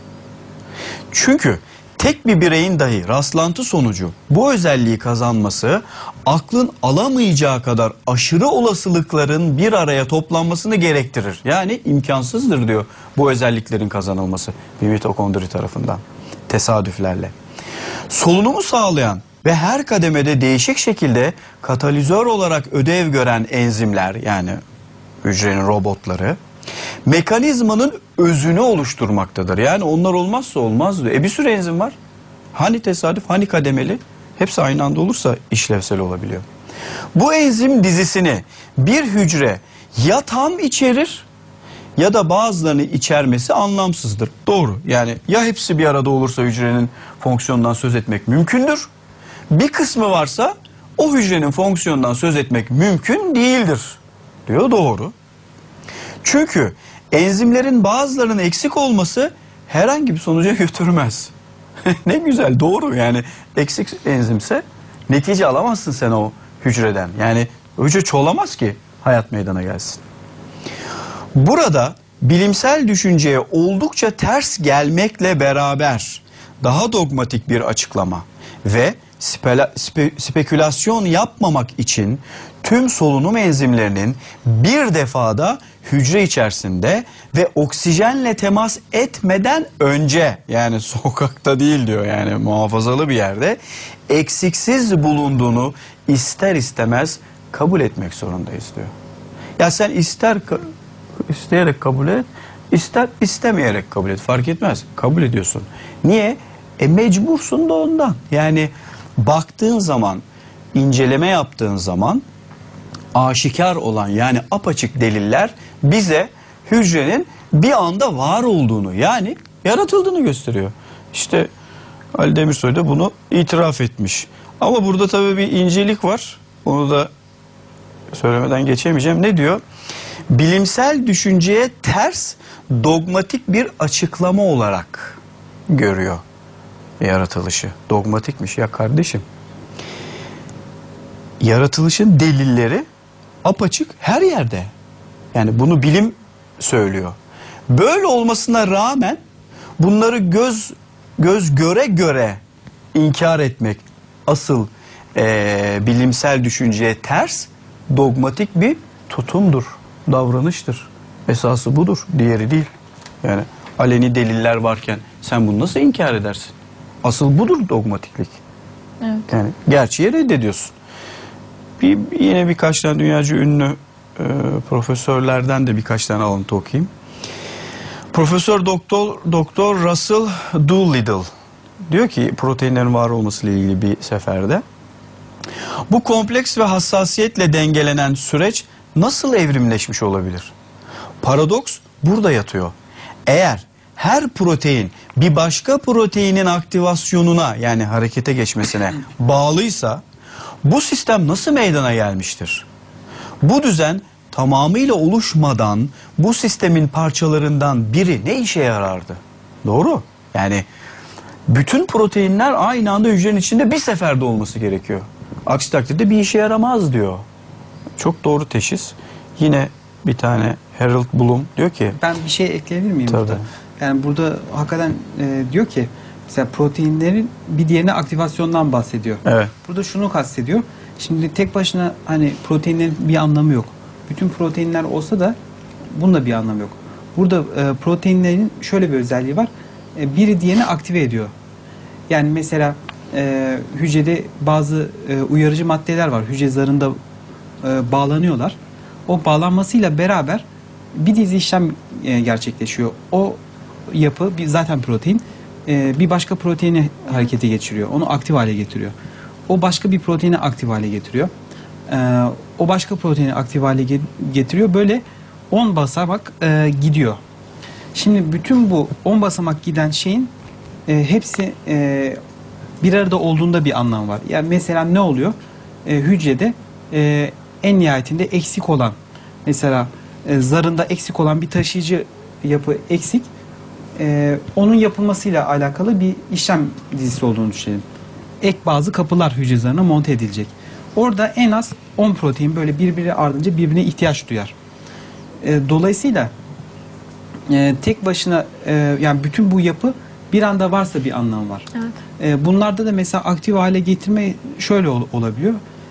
Çünkü tek bir bireyin dahi rastlantı sonucu bu özelliği kazanması aklın alamayacağı kadar aşırı olasılıkların bir araya toplanmasını gerektirir. Yani imkansızdır diyor bu özelliklerin kazanılması bir mitokondri tarafından tesadüflerle. Solunumu sağlayan ve her kademede değişik şekilde katalizör olarak ödev gören enzimler, yani hücrenin robotları, mekanizmanın özünü oluşturmaktadır. Yani onlar olmazsa olmaz diyor. Bir sürü enzim var. Hani tesadüf, hani kademeli? Hepsi aynı anda olursa işlevsel olabiliyor. Bu enzim dizisini bir hücre ya tam içerir ya da bazılarını içermesi anlamsızdır. Doğru. Yani ya hepsi bir arada olursa hücrenin fonksiyonundan söz etmek mümkündür. Bir kısmı varsa o hücrenin fonksiyonundan söz etmek mümkün değildir diyor. Doğru. Çünkü enzimlerin bazılarının eksik olması herhangi bir sonuca götürmez. Ne güzel, doğru. Yani eksik enzimse netice alamazsın sen o hücreden. Yani o hücre çoğalamaz ki hayat meydana gelsin. Burada bilimsel düşünceye oldukça ters gelmekle beraber daha dogmatik bir açıklama ve spekülasyon yapmamak için tüm solunum enzimlerinin bir defada hücre içerisinde ve oksijenle temas etmeden önce, yani sokakta değil diyor, yani muhafazalı bir yerde eksiksiz bulunduğunu ister istemez kabul etmek zorundayız diyor. Ya sen ister isteyerek kabul et, ister istemeyerek kabul et, fark etmez. Kabul ediyorsun. Niye? Mecbursun da ondan. Yani baktığın zaman, inceleme yaptığın zaman aşikar olan, yani apaçık deliller bize hücrenin bir anda var olduğunu, yani yaratıldığını gösteriyor. İşte Ali Demirsoy da bunu itiraf etmiş. Ama burada tabii bir incelik var. Onu da söylemeden geçemeyeceğim. Ne diyor? Bilimsel düşünceye ters dogmatik bir açıklama olarak görüyor yaratılışı. Dogmatikmiş ya kardeşim. Yaratılışın delilleri apaçık her yerde. Yani bunu bilim söylüyor. Böyle olmasına rağmen bunları göz göre göre inkar etmek asıl bilimsel düşünceye ters dogmatik bir tutumdur, davranıştır. Esası budur, diğeri değil. Yani aleni deliller varken sen bunu nasıl inkar edersin? Asıl budur dogmatiklik. Evet. Yani gerçeği reddediyorsun. Yine birkaç tane dünyaca ünlü profesörlerden de birkaç tane alıntı okuyayım. Profesör Doktor Russell Doolittle diyor ki proteinlerin var olmasıyla ilgili bir seferde, bu kompleks ve hassasiyetle dengelenen süreç nasıl evrimleşmiş olabilir? Paradoks burada yatıyor. Eğer her protein bir başka proteinin aktivasyonuna, yani harekete geçmesine bağlıysa bu sistem nasıl meydana gelmiştir? Bu düzen tamamıyla oluşmadan bu sistemin parçalarından biri ne işe yarardı? Doğru. Yani bütün proteinler aynı anda hücrenin içinde bir seferde olması gerekiyor. Aksi takdirde bir işe yaramaz diyor. Çok doğru teşhis. Yine bir tane Harold Bloom diyor ki... Ben bir şey ekleyebilir miyim Tabii. burada? Yani burada hakikaten diyor ki mesela proteinlerin bir diğerine aktivasyondan bahsediyor. Evet. Burada şunu kastediyor. Şimdi tek başına hani proteinlerin bir anlamı yok. Bütün proteinler olsa da bunun da bir anlamı yok. Burada proteinlerin şöyle bir özelliği var. Biri diğerini aktive ediyor. Yani mesela hücrede bazı uyarıcı maddeler var. Hücre zarında bağlanıyorlar. O bağlanmasıyla beraber bir dizi işlem gerçekleşiyor. O yapı zaten protein bir başka proteini harekete geçiriyor. Onu aktif hale getiriyor. O başka bir proteini aktif hale getiriyor. O başka proteini aktif hale getiriyor. Böyle 10 basamak gidiyor. Şimdi bütün bu 10 basamak giden şeyin hepsi bir arada olduğunda bir anlam var. Yani mesela ne oluyor? Hücrede en nihayetinde eksik olan, mesela zarında eksik olan bir taşıyıcı yapı eksik. Onun yapılmasıyla alakalı bir işlem dizisi olduğunu düşünelim. Ek bazı kapılar hücre zarına monte edilecek. Orada en az 10 protein böyle birbiri ardınca birbirine ihtiyaç duyar. Dolayısıyla tek başına yani bütün bu yapı bir anda varsa bir anlam var. Evet. Bunlarda da mesela aktif hale getirme şöyle olabiliyor.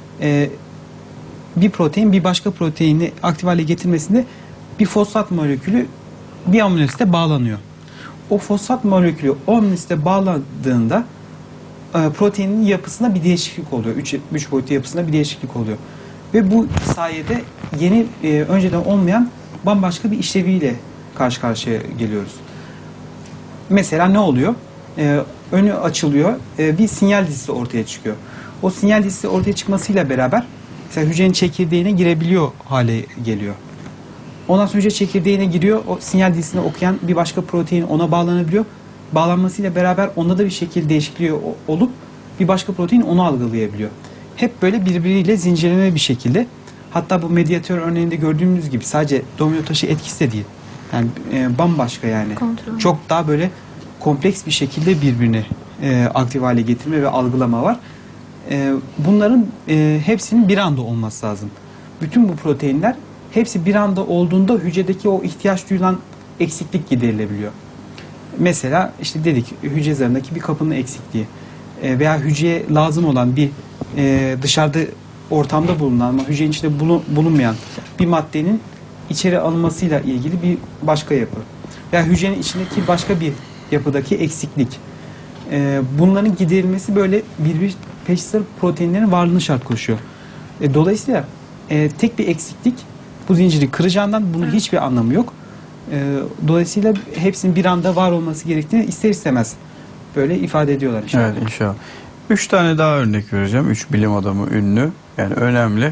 Bir protein bir başka proteini aktif hale getirmesinde bir fosfat molekülü bir amino asite bağlanıyor. O fosfat molekülü o amino asite bağlandığında proteinin yapısında bir değişiklik oluyor. Üç boyutlu yapısında bir değişiklik oluyor. Ve bu sayede yeni önceden olmayan bambaşka bir işleviyle karşı karşıya geliyoruz. Mesela ne oluyor? Önü açılıyor, bir sinyal dizisi ortaya çıkıyor. O sinyal dizisi ortaya çıkmasıyla beraber mesela hücrenin çekirdeğine girebiliyor hale geliyor. Ondan sonra hücre çekirdeğine giriyor, o sinyal dizisini okuyan bir başka protein ona bağlanabiliyor. Bağlanmasıyla beraber onda da bir şekil değişikliği olup bir başka protein onu algılayabiliyor. Hep böyle birbiriyle zincirleme bir şekilde. Hatta bu medyatör örneğinde gördüğümüz gibi sadece domino taşı etkisi de değil. Yani bambaşka yani. Kontrol. Çok daha böyle kompleks bir şekilde birbirini aktif hale getirme ve algılama var. Bunların hepsinin bir anda olması lazım. Bütün bu proteinler hepsi bir anda olduğunda hücredeki o ihtiyaç duyulan eksiklik giderilebiliyor. Mesela işte dedik hücre zarındaki bir kapının eksikliği veya hücreye lazım olan bir dışarıda ortamda bulunan ama hücrenin içinde bulunmayan bir maddenin içeri alınmasıyla ilgili bir başka yapı. Veya hücrenin içindeki başka bir yapıdaki eksiklik. Bunların giderilmesi böyle birbiri peş sıra proteinlerin varlığını şart koşuyor. Dolayısıyla tek bir eksiklik bu zinciri kıracağından bunun hiçbir anlamı yok. Dolayısıyla hepsinin bir anda var olması gerektiğini ister istemez böyle ifade ediyorlar inşallah. Evet inşallah. 3 tane daha örnek vereceğim. 3 bilim adamı ünlü. Yani önemli.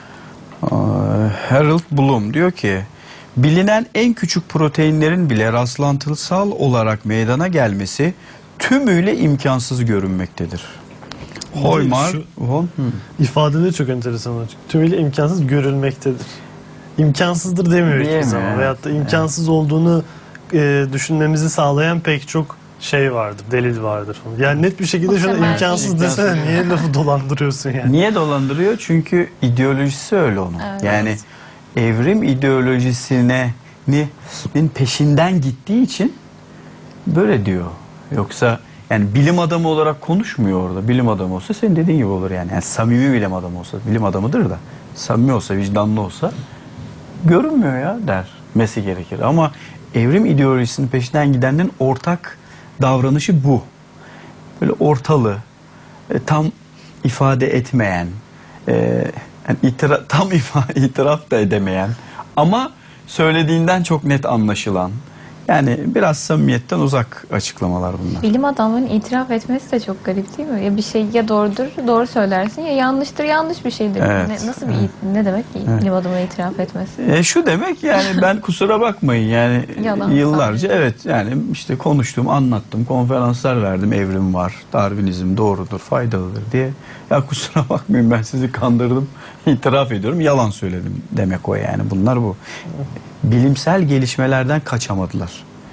Harold Bloom diyor ki bilinen en küçük proteinlerin bile rastlantısal olarak meydana gelmesi tümüyle imkansız görünmektedir. Hoymar von İfadeleri çok enteresan olacak. Tümüyle imkansız görülmektedir. İmkansızdır demiyor hiçbir Diyemiyor, zaman. evet. Veyahut da imkansız olduğunu düşünmemizi sağlayan pek çok şey vardır, delil vardır. Yani net bir şekilde şuna Muhtemelen imkansız desene niye lafı dolandırıyorsun yani? Niye dolandırıyor? Çünkü ideolojisi öyle onun. Evet. Yani evrim ideolojisinin peşinden gittiği için böyle diyor. Yoksa yani bilim adamı olarak konuşmuyor orada. Bilim adamı olsa senin dediğin gibi olur yani. Yani samimi bilim adamı olsa, bilim adamıdır da samimi olsa, vicdanlı olsa görünmüyor ya dermesi gerekir. Ama evrim ideolojisinin peşinden gidenlerin ortak davranışı bu. Böyle ortalı, tam ifade etmeyen, yani itiraf da edemeyen ama söylediğinden çok net anlaşılan. Yani biraz samimiyetten uzak açıklamalar bunlar. Bilim adamının itiraf etmesi de çok garip değil mi? Ya bir şey ya doğrudur, doğru söylersin ya yanlıştır, yanlış bir şeydir. Evet. Nasıl bir ne demek ki bilim adamının itiraf etmesi? Şu demek yani ben kusura bakmayın yani Yalan, yıllarca sanırım. evet yani işte konuştum, anlattım, konferanslar verdim, evrim var, Darwinizm doğrudur, faydalıdır diye. Ya kusura bakmayın ben sizi kandırdım, itiraf ediyorum, yalan söyledim demek o yani bunlar bu. Bilimsel gelişmelerden kaçamadılar.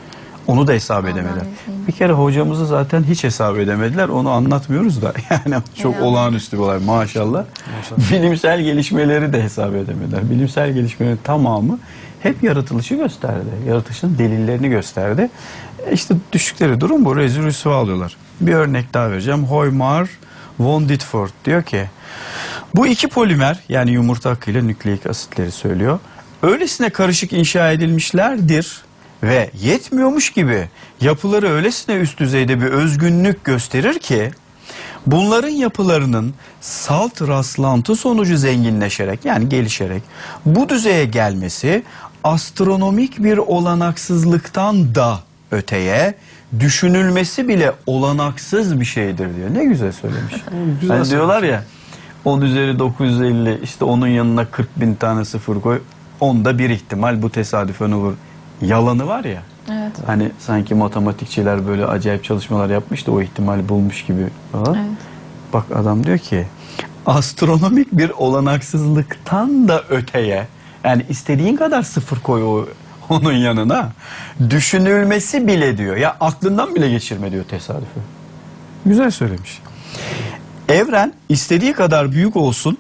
Onu da hesap edemediler. Bir kere hocamızı zaten hiç hesap edemediler. Onu anlatmıyoruz da. Yani çok olağanüstü bir olay maşallah. Bilimsel gelişmeleri de hesap edemediler. Bilimsel gelişmelerin tamamı hep yaratılışı gösterdi. Yaratılışın delillerini gösterdi. İşte düştükleri durum bu. Rezil rüsva alıyorlar. Bir örnek daha vereceğim. Hoymar von Ditford diyor ki bu iki polimer, yani yumurta akıyla nükleik asitleri söylüyor, öylesine karışık inşa edilmişlerdir ve yetmiyormuş gibi yapıları öylesine üst düzeyde bir özgünlük gösterir ki bunların yapılarının salt rastlantı sonucu zenginleşerek, yani gelişerek bu düzeye gelmesi astronomik bir olanaksızlıktan da öteye düşünülmesi bile olanaksız bir şeydir diyor. Ne güzel söylemiş. Güzel Hani diyorlar ya 10 üzeri 950, işte onun yanına 40.000 tane sıfır koy. Onda bir ihtimal bu tesadüfen olur. Yalanı var ya. Evet. Hani sanki matematikçiler böyle acayip çalışmalar yapmış da o ihtimali bulmuş gibi falan. Evet. Bak adam diyor ki astronomik bir olanaksızlıktan da öteye, yani istediğin kadar sıfır koy onun yanına, düşünülmesi bile diyor. Ya aklından bile geçirme diyor tesadüfü. Güzel söylemiş. Evren istediği kadar büyük olsun,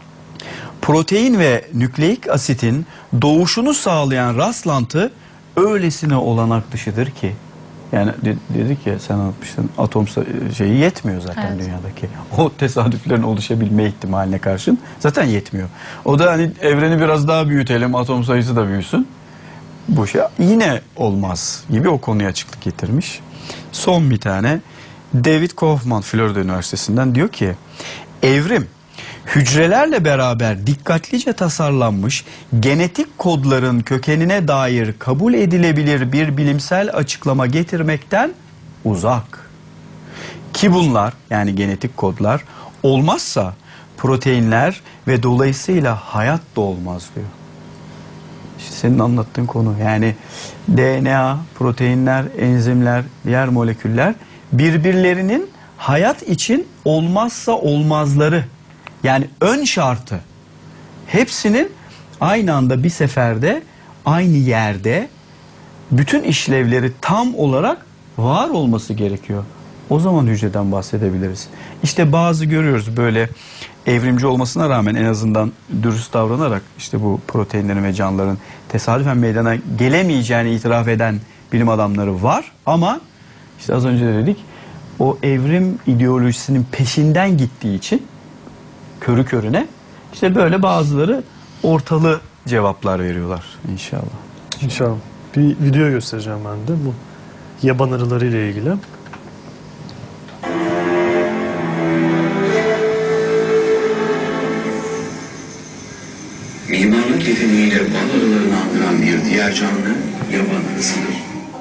protein ve nükleik asitin doğuşunu sağlayan rastlantı öylesine olanak dışıdır ki, yani dedik ya, sen anlatmıştın, atom şeyi yetmiyor zaten evet. dünyadaki. O tesadüflerin oluşabilme ihtimaline karşın zaten yetmiyor. O da hani evreni biraz daha büyütelim, atom sayısı da büyüsün. Bu şey yine olmaz gibi o konuya açıklık getirmiş. Son bir tane David Kaufman Florida Üniversitesi'nden diyor ki evrim hücrelerle beraber dikkatlice tasarlanmış genetik kodların kökenine dair kabul edilebilir bir bilimsel açıklama getirmekten uzak. Ki bunlar, yani genetik kodlar olmazsa proteinler ve dolayısıyla hayat da olmaz diyor. İşte senin anlattığın konu, yani DNA, proteinler, enzimler, diğer moleküller birbirlerinin hayat için olmazsa olmazları. Yani ön şartı. Hepsinin aynı anda bir seferde, aynı yerde bütün işlevleri tam olarak var olması gerekiyor. O zaman hücreden bahsedebiliriz. İşte bazı görüyoruz böyle evrimci olmasına rağmen en azından dürüst davranarak işte bu proteinlerin ve canlıların tesadüfen meydana gelemeyeceğini itiraf eden bilim adamları var. Ama işte az önce de dedik, o evrim ideolojisinin peşinden gittiği için körü körüne işte böyle bazıları ortalı cevaplar veriyorlar inşallah. İnşallah. Bir video göstereceğim ben de bu yaban arıları ile ilgili. Mimarlık yeteneğiyle bal arılarını andıran bir diğer canlı yaban arısıdır.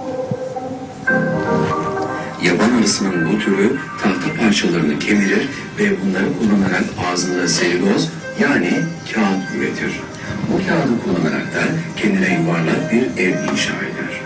Yaban arısının bu türü tahta parçalarını kemirir ve bunları kullanarak ağzında selüloz, yani kağıt üretir. Bu kağıdı kullanarak da kendine yuvarlak bir ev inşa eder.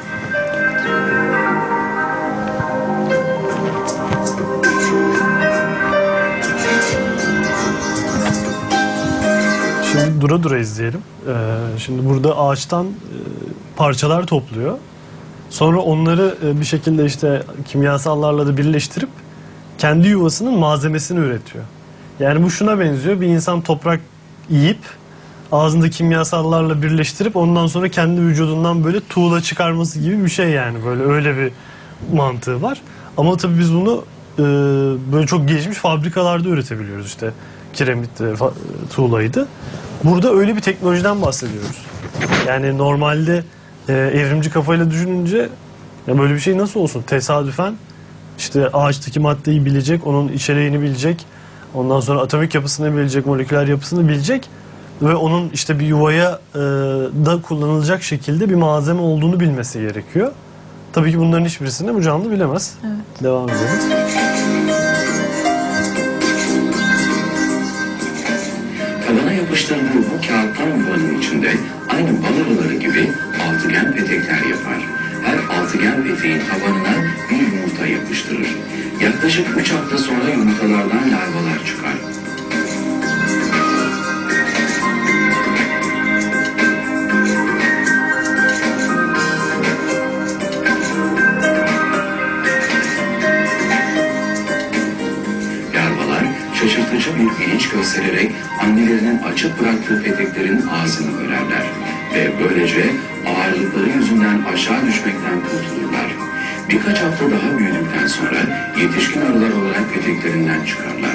Şimdi dura dura izleyelim. Şimdi burada ağaçtan parçalar topluyor. Sonra onları bir şekilde işte kimyasallarla da birleştirip kendi yuvasının malzemesini üretiyor. Yani bu şuna benziyor. Bir insan toprak yiyip ağzında kimyasallarla birleştirip ondan sonra kendi vücudundan böyle tuğla çıkarması gibi bir şey yani. Böyle öyle bir mantığı var. Ama tabii biz bunu böyle çok gelişmiş fabrikalarda üretebiliyoruz işte. Kiremit tuğlaydı. Burada öyle bir teknolojiden bahsediyoruz. Yani normalde evrimci kafayla düşününce ya böyle bir şey nasıl olsun? Tesadüfen işte ağaçtaki maddeyi bilecek, onun içeriğini bilecek, ondan sonra atomik yapısını bilecek, moleküler yapısını bilecek ve onun işte bir yuvaya da kullanılacak şekilde bir malzeme olduğunu bilmesi gerekiyor. Tabii ki bunların hiçbirisini bu canlı bilemez. Evet. Devam edelim. Tavana yapıştırdığı bu kağıttan yuvanın içinde aynı bal arıları gibi altıgen petekler yapar. Her altıgen peteğin tabanına bir yumurta yapıştırır. Yaklaşık 3 hafta sonra yumurtalardan larvalar çıkar. sererek annelerinin açık bıraktığı peteklerin ağzını örerler ve böylece ağırlıkları yüzünden aşağı düşmekten kurtulurlar. Birkaç hafta daha büyüdükten sonra yetişkin arılar olarak peteklerinden çıkarlar.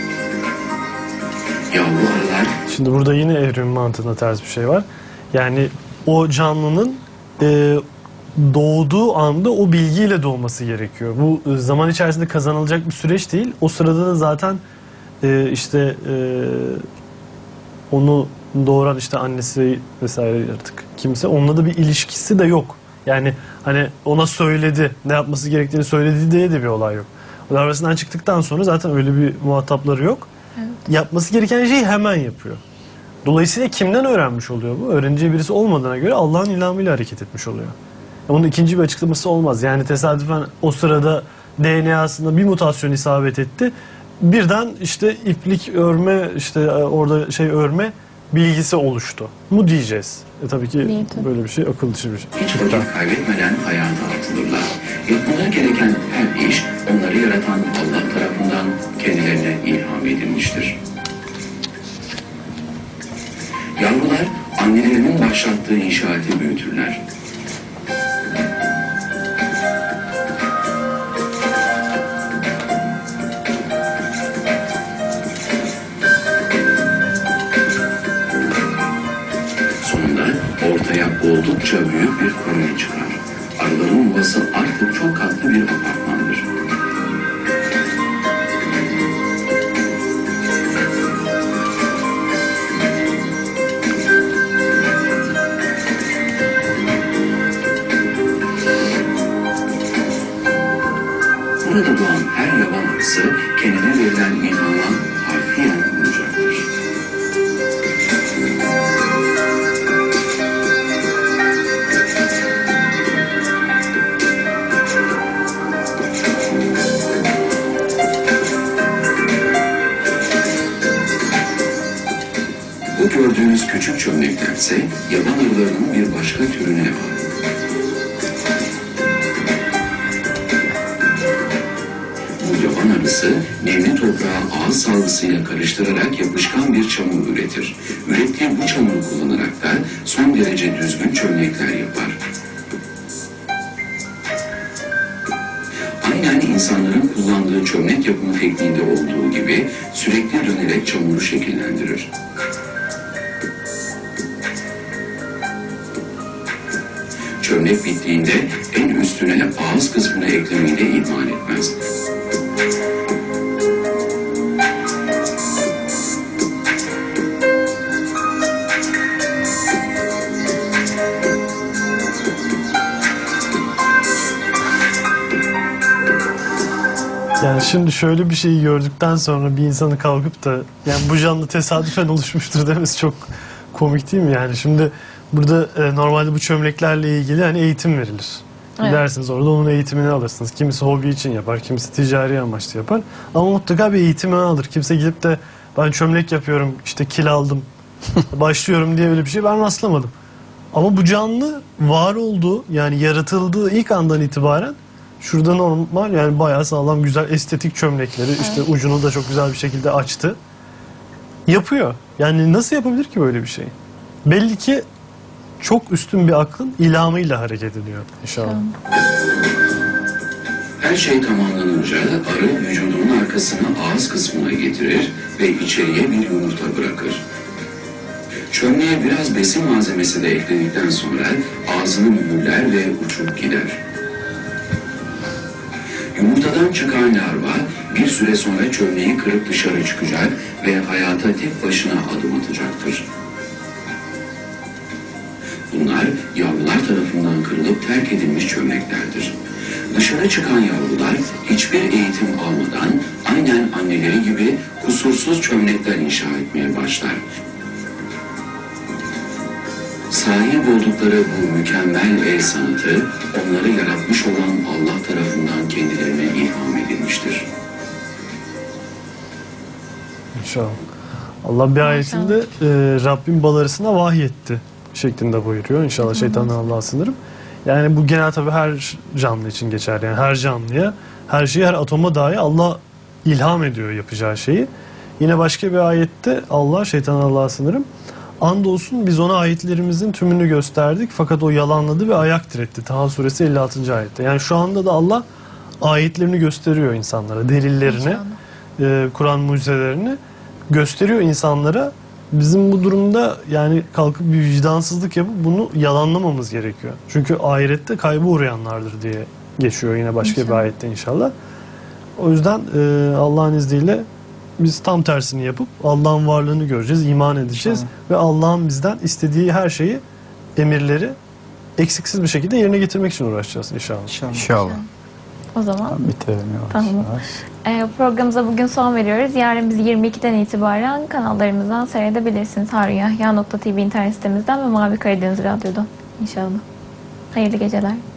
Yavru arılar Şimdi burada yine evrim mantığına ters bir şey var. Yani o canlının doğduğu anda o bilgiyle doğması gerekiyor. Bu zaman içerisinde kazanılacak bir süreç değil. O sırada da zaten onu doğuran işte annesi vesaire artık kimse, onunla da bir ilişkisi de yok. Yani hani ona söyledi, ne yapması gerektiğini söyledi diye de bir olay yok. O arasından çıktıktan sonra zaten öyle bir muhatapları yok. Evet. Yapması gereken şeyi hemen yapıyor. Dolayısıyla kimden öğrenmiş oluyor bu? Öğreneceği birisi olmadığına göre Allah'ın ilhamıyla hareket etmiş oluyor. Bunun ikinci bir açıklaması olmaz. Yani tesadüfen o sırada DNA'sında bir mutasyon isabet etti. Birden işte iplik örme, işte orada şey örme bilgisi oluştu mu diyeceğiz. Tabii ki Değil, tabii. böyle bir şey akıl dışı bir şey. hiç vakit kaybetmeden hayata atılırlar. Yapmaları gereken her iş onları yaratan Allah tarafından kendilerine ilham edilmiştir. Yavrular annelerinin başlattığı inşaatı büyütürler. Sonunda ortaya oldukça büyük bir koloni çıkar. Arıların yuvası artık çok katlı bir apartmandır. Burada doğan her yaban arısı kendine verilen ilhama harfiyen uyacaktır. Bu gördüğünüz küçük çömleklerse yaban arılarının bir başka türüne ait. Bu yaban arısı nemli toprağı ağız salgısıyla karıştırarak yapışkan bir çamur üretir. Ürettiği bu çamuru kullanarak da son derece düzgün çömlekler yapar. Aynen insanların kullandığı çömlek yapımı tekniğinde olduğu gibi sürekli dönerek çamuru şekillendirir. Çömlek bittiğinde en üstüne ağız kısmını eklemeyi de ihmal etmez. Yani şimdi şöyle bir şeyi gördükten sonra bir insanı kalkıp da yani bu canlı tesadüfen oluşmuştur demesi çok komik değil mi? Yani şimdi burada normalde bu çömleklerle ilgili hani eğitim verilir. Evet. Gidersiniz orada onun eğitimini alırsınız. Kimisi hobi için yapar, kimisi ticari amaçlı yapar. Ama mutlaka bir eğitimini alır. Kimse gidip de ben çömlek yapıyorum, işte kil aldım, başlıyorum diye öyle bir şey ben rastlamadım. Ama bu canlı var olduğu, yani yaratıldığı ilk andan itibaren şurada normal, yani bayağı sağlam, güzel, estetik çömlekleri, işte ucunu da çok güzel bir şekilde açtı. Yapıyor. Yani nasıl yapabilir ki böyle bir şey? Belli ki çok üstün bir aklın ilhamıyla hareket ediyor inşallah. Her şey tamamlanınca arı vücudunun arkasını ağız kısmına getirir ve içeriye bir yumurta bırakır. Çömleğe biraz besin malzemesi de ekledikten sonra ağzını mühürler ve uçup gider. Yumurtadan çıkan larva bir süre sonra çömleği kırıp dışarı çıkacak ve hayata tek başına adım atacaktır. Bunlar yavrular tarafından kırılıp terk edilmiş çömleklerdir. Dışarı çıkan yavrular hiçbir eğitim almadan aynen anneleri gibi kusursuz çömlekler inşa etmeye başlar. Sahip oldukları bu mükemmel el sanatı onları yaratmış olan Allah tarafından kendilerine ilham edilmiştir. İnşallah. Allah bir ayetinde Rabbim bal arısına vahyetti şeklinde buyuruyor. İnşallah şeytandan Allah'a sınırım. Yani bu genel tabii her canlı için geçer. Yani her canlıya, her şeye, her atoma dahi Allah ilham ediyor yapacağı şeyi. Yine başka bir ayette Allah, şeytan Allah'a sınırım, andolsun biz ona ayetlerimizin tümünü gösterdik fakat o yalanladı ve ayak diretti. Taha suresi 56. ayette. Yani şu anda da Allah ayetlerini gösteriyor insanlara, delillerini, Kur'an mucizelerini gösteriyor insanlara. Bizim bu durumda yani kalkıp bir vicdansızlık yapıp bunu yalanlamamız gerekiyor. Çünkü ahirette kayba uğrayanlardır diye geçiyor yine başka bir ayette inşallah. O yüzden Allah'ın izniyle biz tam tersini yapıp Allah'ın varlığını göreceğiz, iman edeceğiz ve Allah'ın bizden istediği her şeyi, emirleri eksiksiz bir şekilde yerine getirmek için uğraşacağız inşallah. İnşallah. O zaman Bitirelim yavaş tamam. yavaş. Programımıza bugün son veriyoruz. Yarın bizi 22'den itibaren kanallarımızdan seyredebilirsiniz. harunyahya.tv internet sitemizden ve Mavi Karadeniz Radyo'dan inşallah. Hayırlı geceler.